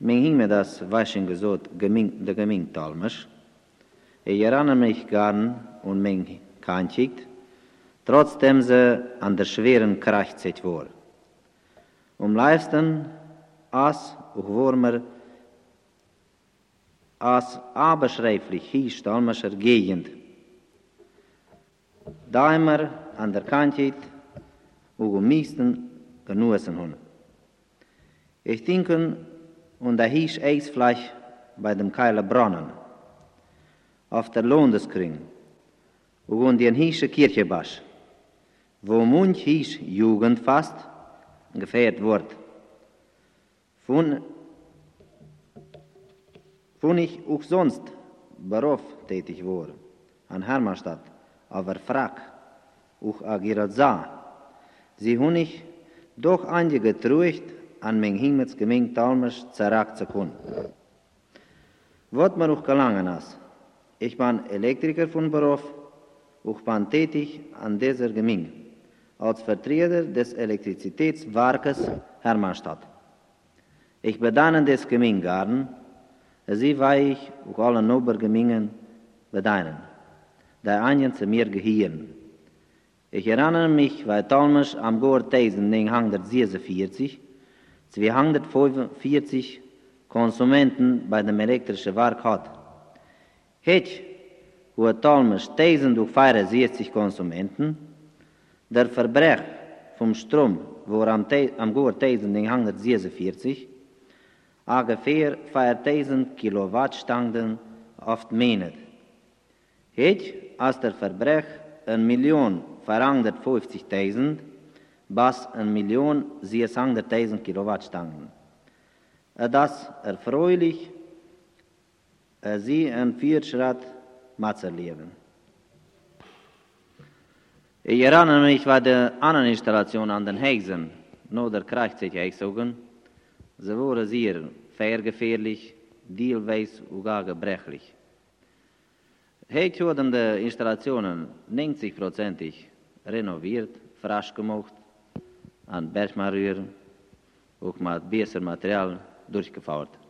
Men hing mir das Waschen gesagt, der Gemingtalmisch. Ich erinnere mich gern und men kantigt, trotzdem sie an der schweren Kraft sich war. Leisten als auch warmer als aberschreiflich hieß talmischer Gegend. Da immer an der Kantheit und am meisten genossen haben. Ich denke, und da hieß Eisfleisch bei dem Keiler Brunnen, auf der Londeskring, und den hieße Kirchebasch, wo manch hieß Jugendfast gefeiert wird. Von ich auch sonst Beruf tätig war, an Hermannstadt, aber Frack, auch a Girazza, sie hun ich doch einige trucht, an mein Himmels gemeng Talmisch zerragt zu können. Was mir auch gelangen ist, ich bin Elektriker von Beruf, auch bin tätig an dieser Gemeng, als Vertreter des Elektrizitätswerkes Hermannstadt. Ich bedanke des Gemenggarten, sie weil ich auch alle Nobergemengen bedanken, da einen zu mir gehören. Ich erinnere mich, weil Talmisch am Jahr 1946 245 Konsumenten bei dem elektrischen Werk hat. Heute hat Talmisch 1064 Konsumenten. Der Verbrauch vom Strom war am Jahr 1946 ungefähr 4000 Kilowattstunden auf den Monat. Heute ist der Verbrauch 1.450.000 bis 1.600.000 Kilowattstunden. Das erfreulich, sie ein Fortschritt mitzuerleben. Ich erinnere mich bei der anderen Installation an den Häusern, nur der Kreuzzeichen, sie waren sehr gefährlich, teilweise sogar gebrechlich. Heute wurden die Installationen 90% renoviert, frisch gemacht, an Bergmaterial, auch mit besserem Material durchgeführt.